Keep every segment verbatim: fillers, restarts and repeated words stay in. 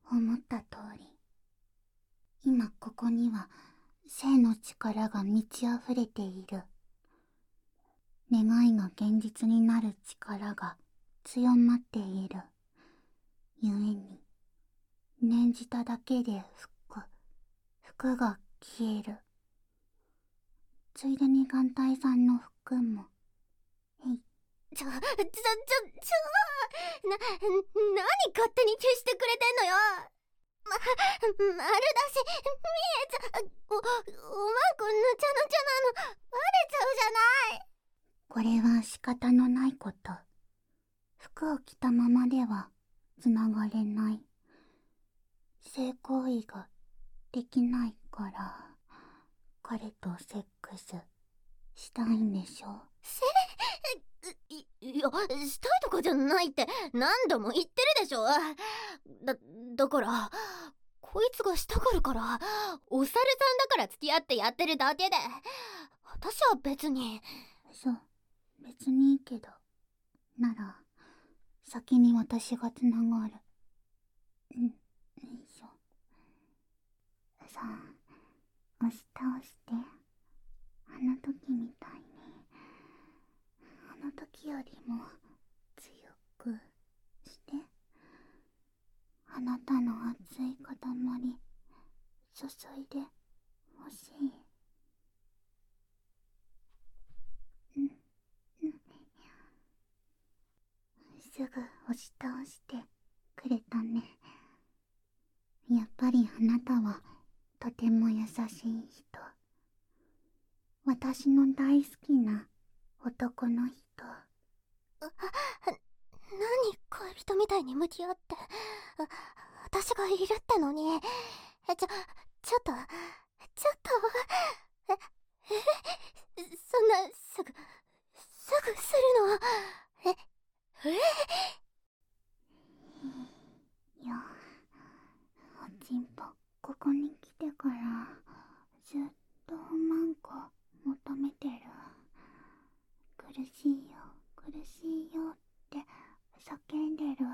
思った通り、今ここには生の力が満ち溢れている。願いが現実になる力が強まっている。故に、念じただけで服、服が消える。ついでに眼帯さんの服も。へい。 ちょ、ちょ、ちょ、ちょ、な、なに勝手に消してくれてんのよ。ま、丸だし、見えちゃ、お、おまんこぬちゃぬちゃなの、バレちゃうじゃない。 これは仕方のないこと。服を着たままではつながれない。性行為ができないから、彼とセックスしたいんでしょ。 せ、い、いや、したいとかじゃないって何度も言ってるでしょ。だ、だから、こいつがしたがるから、お猿さんだから付き合ってやってるだけで、私は別に。 そう、別にいいけど、なら、先に私がつながる。うん、よいしょ。さあ、押し倒して、あの時みたいに、あの時よりも強くして、あなたの熱い塊注いでほしい。うん、うん。すぐ押し倒してくれたね。やっぱりあなたはとても優しい人。私の大好きな男の人。 な、何恋人みたいに向き合って、あ、私がいるってのに。え、ちょ、ちょっと、ちょっと、え、え、そんな、すぐ、すぐするの。え、えいや、おちんぽ、ここに来てから、ずっとおまんこ求めてる。苦しいよ、苦しいよって叫んでる。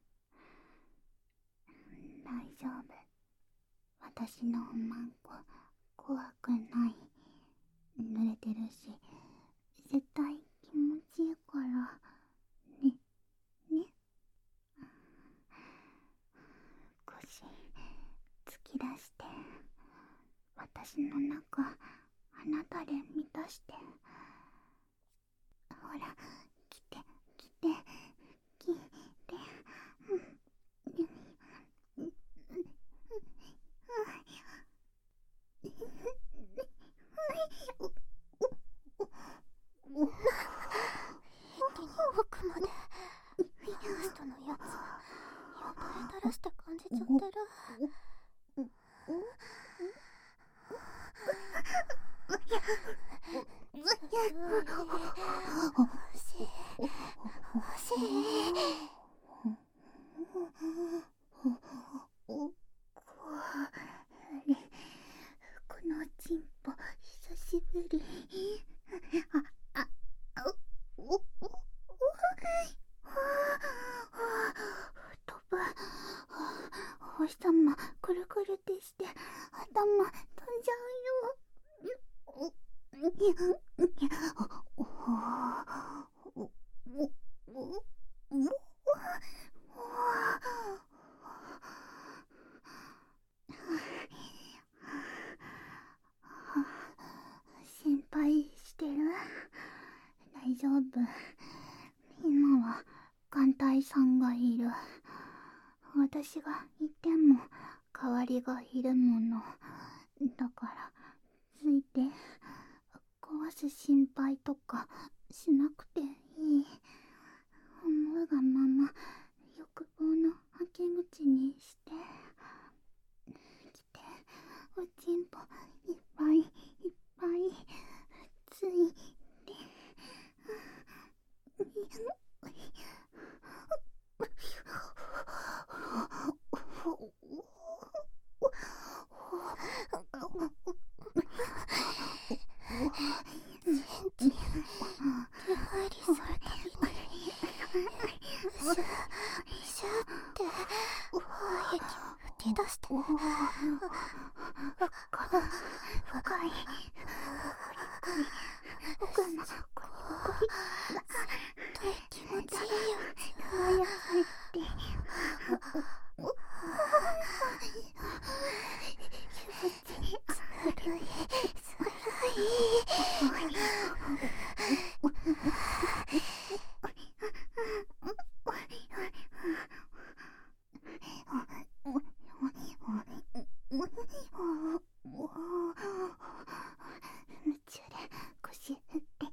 大丈夫。私のおまんこ、怖くない。濡れてるし、絶対気持ちいいから、ね、ね。少し、突き出して、私の中、あなたで満たして。ほら、来て、来て、来て、うん、うん、うん、 一気に奥まで。ファーストのやつ、よだれ垂らして感じちゃってる。欲しい、欲しい。 このチンポ久しぶり。あ、あ、お、お、お、飛ぶ。お日様くるくるってして頭飛んじゃうよ。お、お、お、お、お、心配してる？大丈夫。今は眼帯さんがいる。私がいても代わりがいるもの。だからついて壊す心配とかしなくていい。思うがまま欲望のはけ口にしてきて、おちんぽいっぱいいっぱいついて、 チンチン手入りするたびにシュッシュッって、愛液を手出してね。 深い奥のこりと気持ちいいやつがや入って気持ちいい。 ずるいずるい。 夢中で腰振って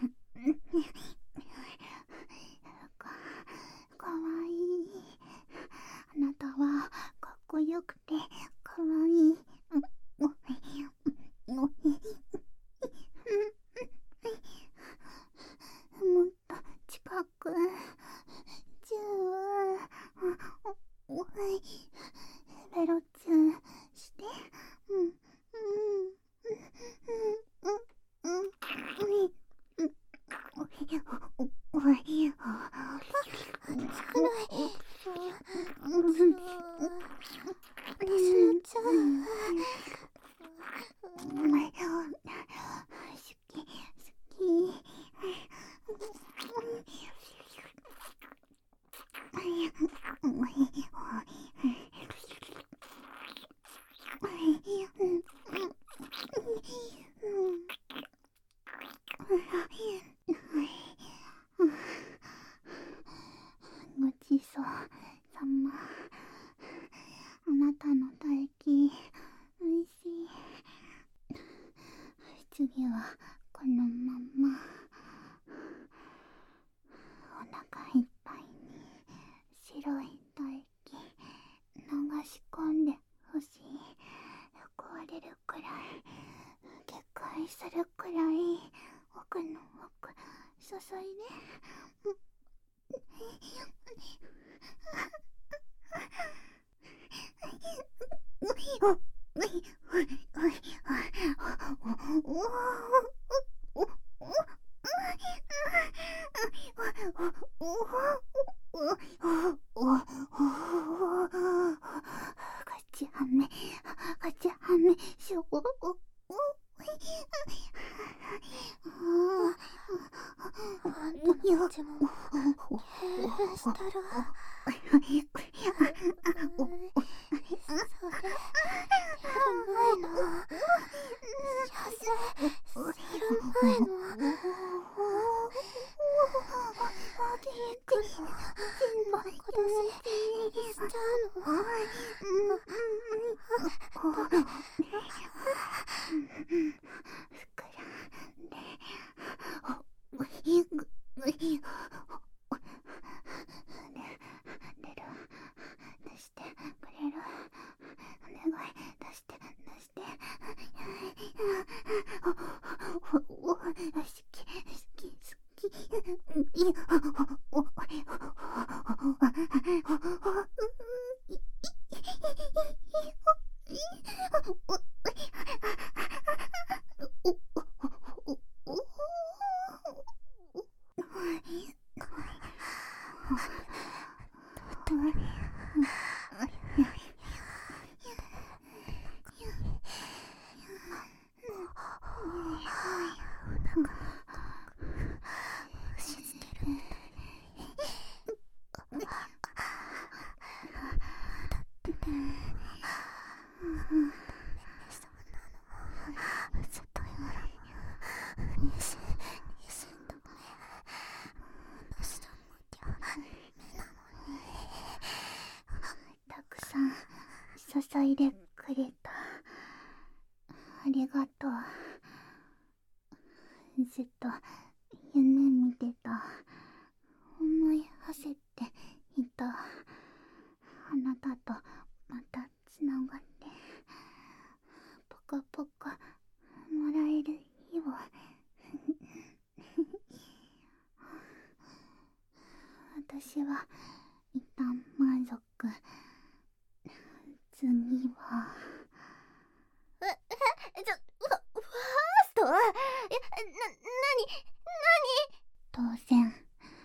か、かわいい。あなたはかっこよくてかわいい。もっと近くチューベロチューしてうんうんうんうんうんおい私のちゃん好き好きごちそうさま。あなたの唾液おいしい。次はこのままお腹いっぱいに白い唾液流し込んでほしい。壊れるくらい決壊するくらい奥の奥注いでガチハメガチハメしょぼあんたの口も痙攣したる。それ出る前の射精する前のピンクの小出ししちゃうの。ダメ。 膨らんでおいぐい出る出してくれるお願い出して出しておお好き好き好きいやおおたくさん注いでくれた。ありがとう。ずっと夢見てた。思い馳せていた。あなたとまたつながってポカポカもらえる日を私は一旦満足。次はえ、え、ちょ、ファ、ファースト？え、な、なに、なに？ 当然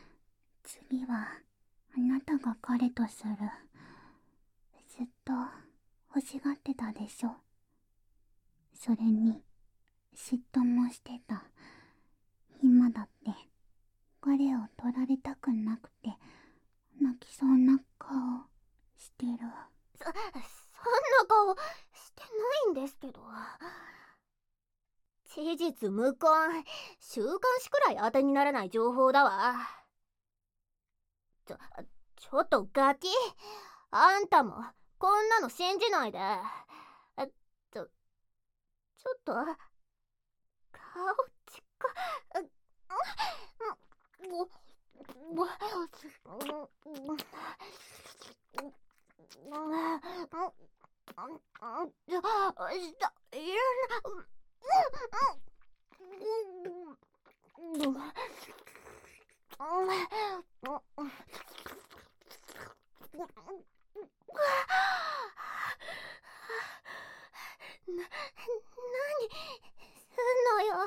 次はあなたが彼とする。ずっと欲しがってたでしょ。それに嫉妬もしてた。今だって彼を取られたくなくて泣きそうな顔してる。 そ、そんな顔してないんですけど。事実無根、週刊誌くらい当てにならない情報だわ。ちょ、ちょっとガキ、あんたもこんなの信じないで。えちょ、ちょっと顔近っ。な、何すんのよ。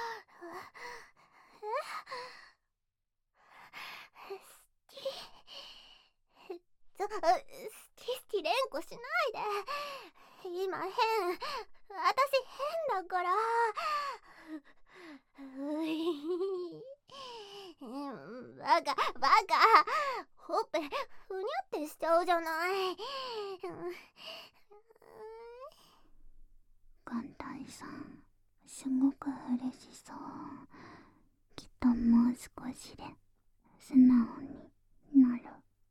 え好きちょ、好き好き連呼しないで。今変、私変だから。ういバカバカ、ほっぺふにゃってしちゃうじゃない。 眼帯さん、すごく嬉しそう。きっともう少しで素直になる。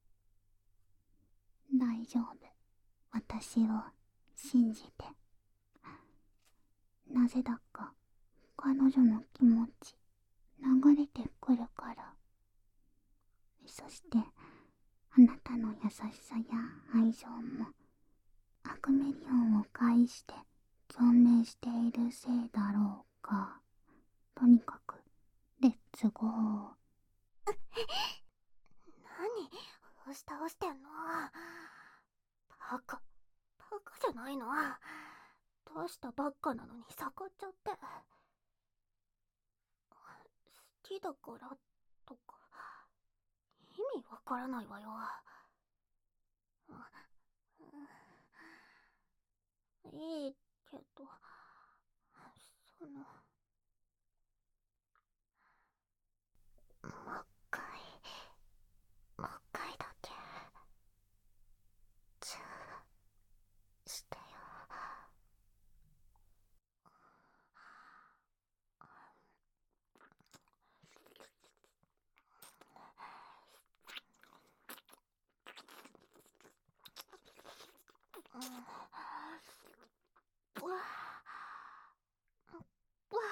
大丈夫、私を信じて。なぜだか彼女の気持ち流れてくるから。そしてあなたの優しさや愛情もアクメリオンを介して共鳴しているせいだろうか。とにかくレッツゴー。 何押し倒してんの。バカバカじゃないの。どうしたばっかなのに逆っちゃって。好きだからとか意味わからないわよ。いいけど、そのもう一回もう一回だけチューしてよ。うわうわ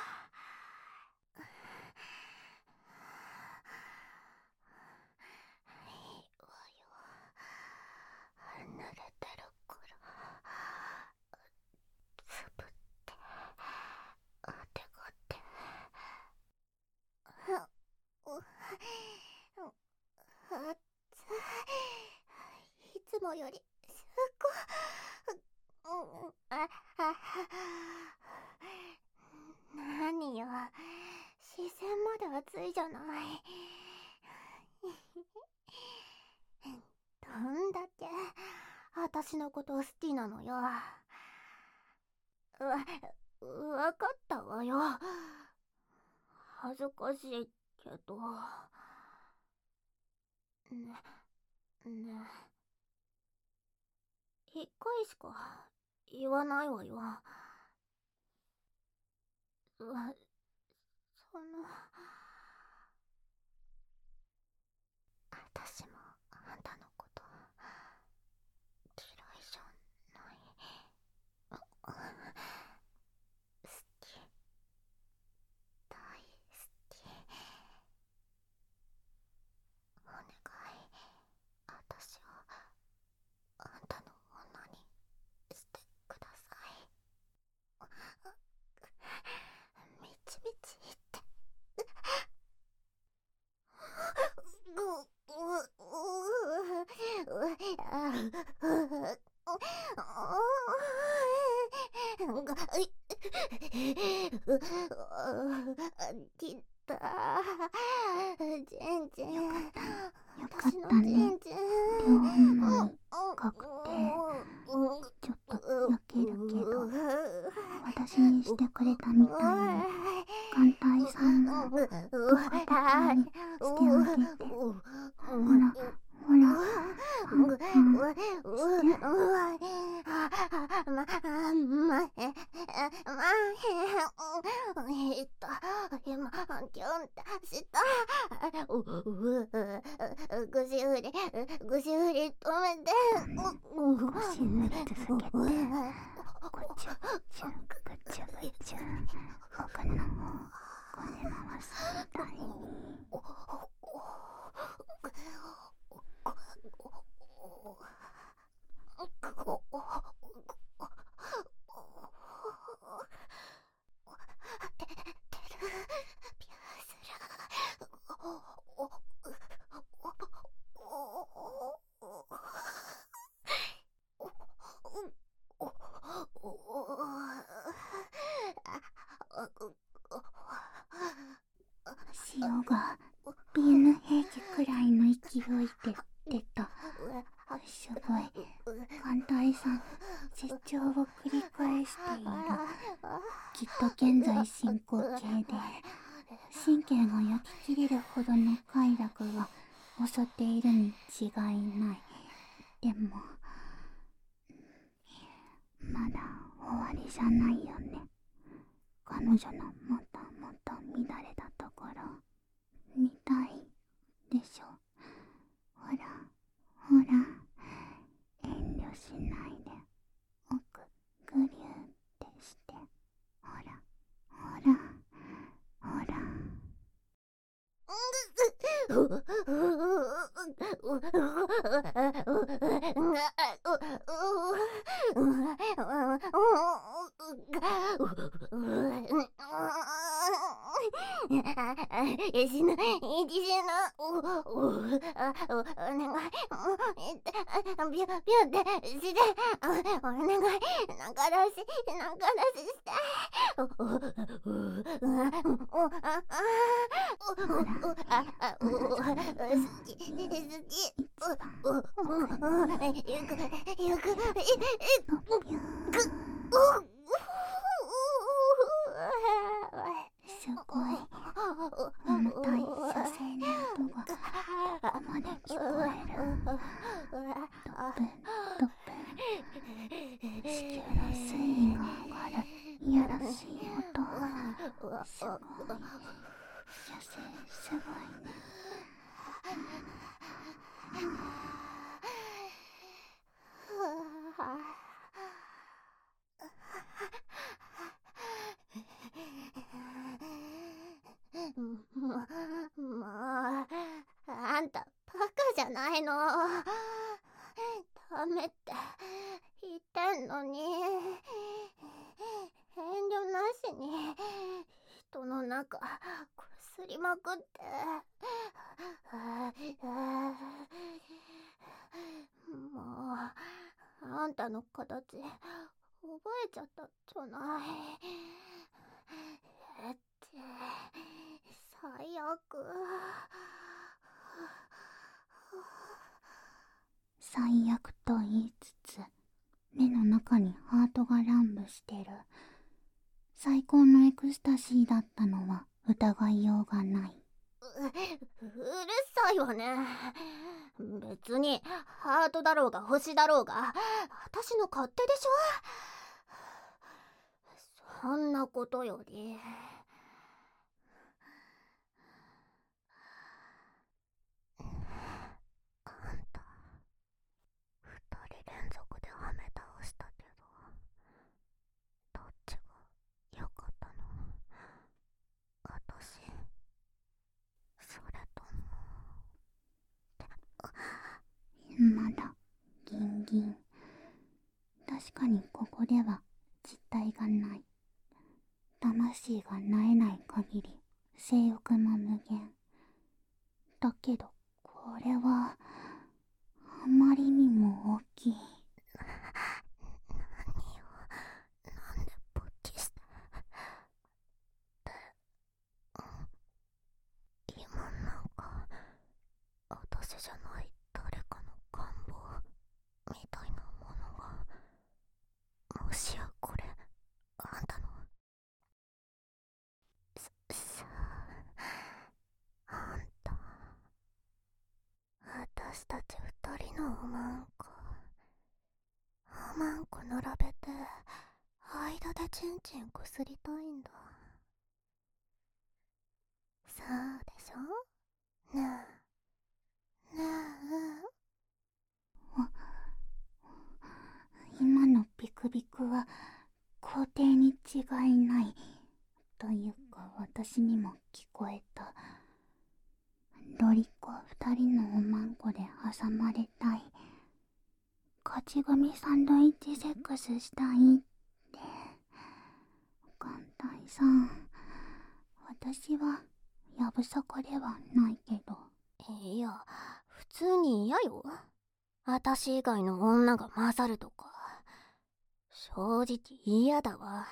いいわよ。濡れてるからつぶってあてがって。あっつい。いつもよりすっごい。ああ何よ、視線まで熱いじゃない。どんだけ私のこと好きなのよ。わ、わかったわよ。恥ずかしいけど。ね、ね一回しか言わないわよ。わ、その私もあんたのこと嫌いじゃない。好き、大好き。お願い、私をあんたの女にしてください。みちみち言って。きった全然よかったよかったね。両思い確定。ちょっとポコポコにしてあげて。ほらほら、うんうん、して。 ま、ま、え、ま、えっと、今、キュンとした。う、う、ぐしふり、ぐしふり止めて。 腰に続けて、ぐちゅぐちゅ、ぐちゅぐちゅ、奥の方、こね回すみたいに。潮がビーム兵器くらいの勢いで出た。すごい、艦隊さん、成長を繰り返している。きっと現在進行形で、神経が焼き切れるほどの快楽が襲っているに違いない。でも、まだ終わりじゃないよね。彼女のもっともっと乱れたところ、見たいでしょ。ほらほら、遠慮しないで、奥ぐりゅーってして。ほらほらほら。 死ぬ、死ぬ、お、お、あ、お、お願い、ビュ、ビュってして、お願い、中出し、中出しして、お、お、お、お、あ、あ、お、お、あ、あ、お、好き、好き、お、お、お、ゆく、ゆく、え、え、く、お、 すごい重たい射精の音がここまで聞こえる。ドップンドップン、子宮の水位が上がるいやらしい音。すごい、射精すごいね。 もう、もう、あんたバカじゃないの。ダメって言ってんのに、遠慮なしに人の中こすりまくって。もう、あんたの形覚えちゃったじゃない。えって最悪。 最悪と言いつつ、目の中にハートが乱舞してる。最高のエクスタシーだったのは疑いようがない。 う、うるさいわね。別にハートだろうが星だろうが私の勝手でしょ。そんなことより、あんた二人連続ではめ倒したけど、どっちが良かったの？私、それとも。 まだギンギン。確かにここでは実体がない。魂が萎えない限り性欲も無限。だけどこれはあまりにも大きい。 何よ、なんで勃起して。で、今なんか私じゃない誰かの願望みたいなものが、もしやこれあんたのさ、さんこおまんこ並べて間でチンチンこすりたいんだ。そうでしょ。ねえねえ。今のビクビクは皇帝に違いないというか、私にも聞こえた。ロリコ二人のおまんこで挟まれたい、勝ち組サンドイッチセックスしたいって。艦隊さん、私はやぶさかではないけど。 いや、普通に嫌よ。私以外の女が混ざるとか正直嫌だわ。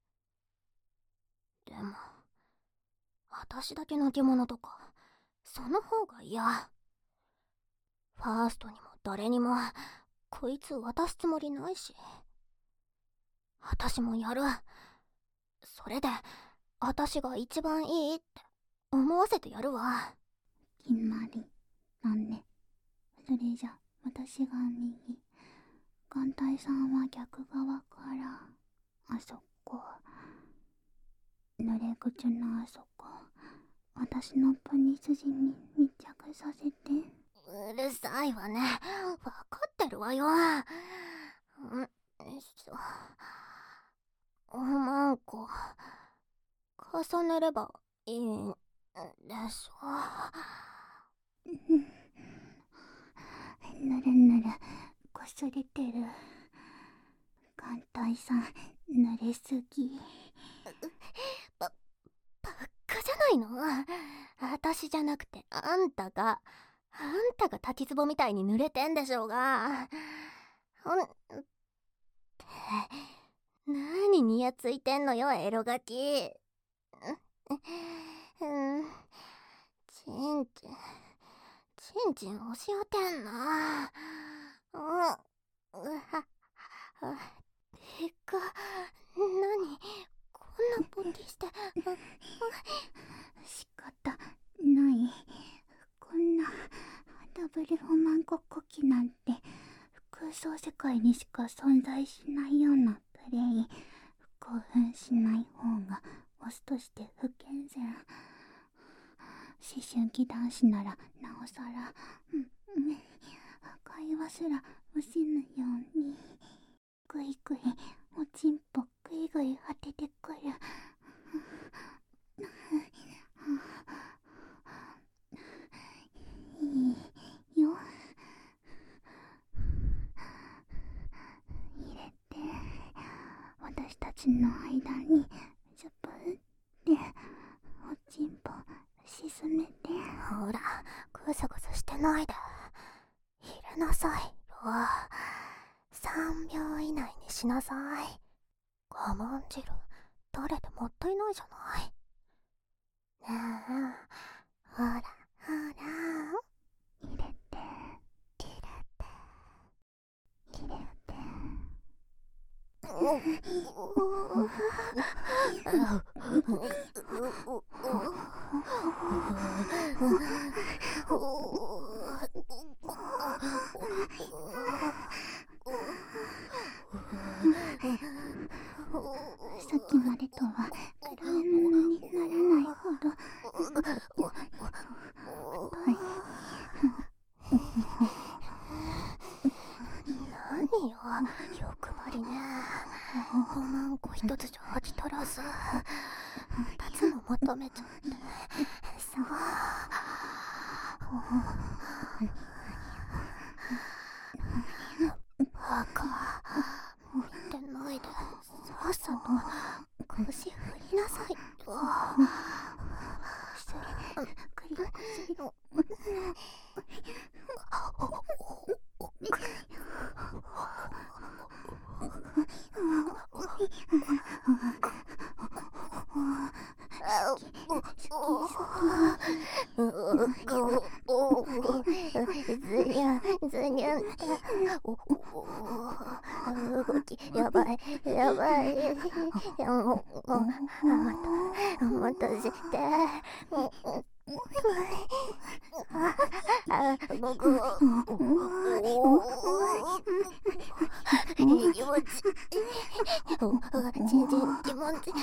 でも私だけのけ者とかその方が嫌。ファーストにも誰にもこいつ渡すつもりないし、私もやる。それで私が一番いいって思わせてやるわ。 決まりだね。それじゃ私が右、艦隊さんは逆側からあそこ、濡れ口のあそこ、私のプニ筋に密着させて。 うるさいわね、分かってるわよ。んしょ、おまんこ重ねればいいんでしょ。 ぬるぬるこすれてる。艦隊さん濡れすぎ。 ば、ばっかじゃないの。私じゃなくてあんたがあんたが滝壺みたいに濡れてんでしょうが。ほんって何にやついてんのよ、エロガキ。うんちんちんちんちん押し当てんな。うんうわてか何こんなポテして。 仕方ない。こんなダブルおまんこ呼吸なんて空想世界にしか存在しないようなプレイ。興奮しない方がオスとして不健全。思春期男子ならなおさら、うん、会話すら惜しぬようにぐいぐいおちんぽぐいぐい当ててくる。いいよ、入れて私たちの間にジュブっておちんぽ沈めて。 ほらグサグサしてないで入れなさいよ。さんびょう以内にしなさい。我慢汁誰でもったいないじゃない。ねえ、ほらほら入れて入れて入れて。さっきまでとは比べ物にならないほどはい何よ欲張りね。おまんこ一つじゃ飽き足らず二つも求めちゃって。そうバカ見てないでさっさと腰振りなさいよ。 それクリコシロずにゃんずにゃん動きやばいやばい。お待たせして全然気持ちいい。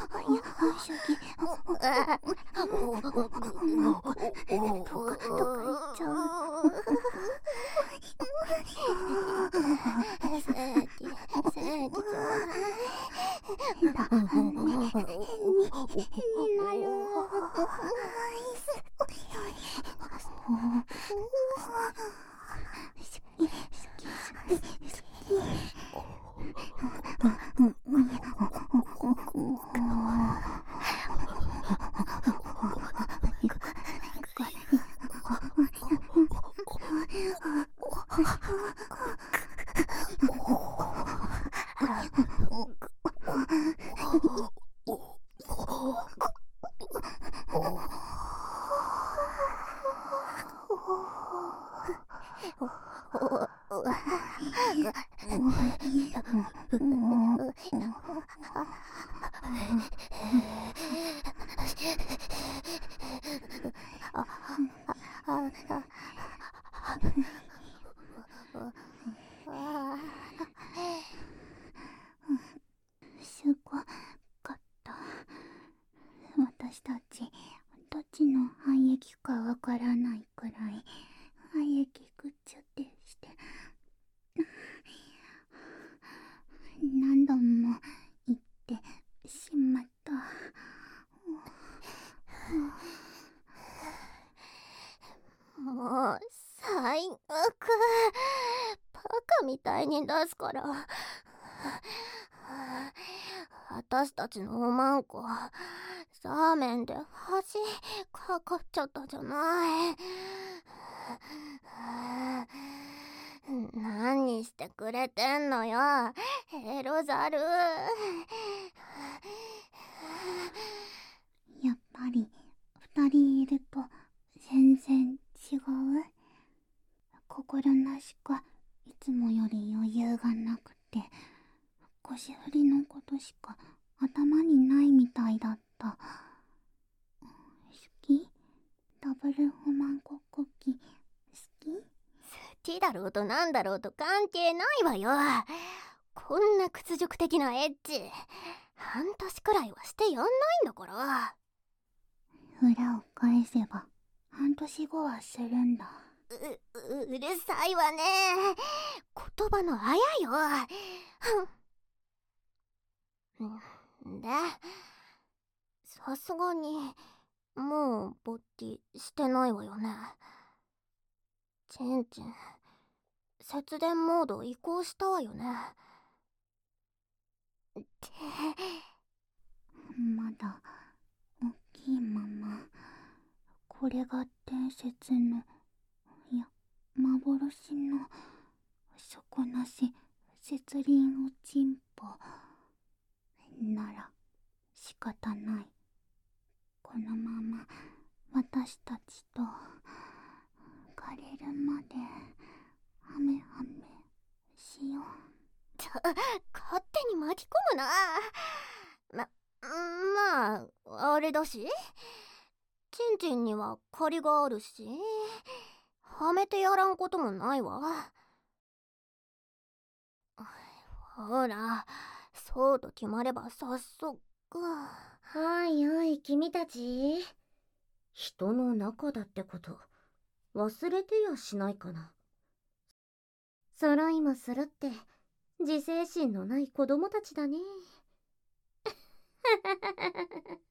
すごかった。私たちどっちの廃液かわからないくらい廃液ぐっちゅってして何度も言ってしまった。 もう最悪。バカみたいに出すから。私たちのおまんこサーメンで恥かかっちゃったじゃない。何してくれてんのよエロザル。 やっぱり二人いると全然違う。心なしかいつもより余裕がなくて腰振りのことしか頭にないみたいだった。好き？ダブルホマンコクッキー好き？ 好きだろうとなんだろうと関係ないわよ。こんな屈辱的なエッチ半年くらいはしてやんないんだから。 裏を返せば半年後はするんだ。 う, う, うるさいわね。言葉のあやよ。でさすがにもうボッティしてないわよね。チンチン節電モード移行したわよね。ってまだ大きいまま。これが伝説のいや幻の底なし節輪おちんぽなら仕方ない。このまま私たちと枯れるまでハメハメしよう。 ちょ勝手に巻き込むな。ままああれだしチンチンには借りがあるしはめてやらんこともないわ。ほらそうと決まれば早速。 はいおい君たち、人の中だってこと忘れてやしないかな。揃いもするって自制心のない子供たちだね。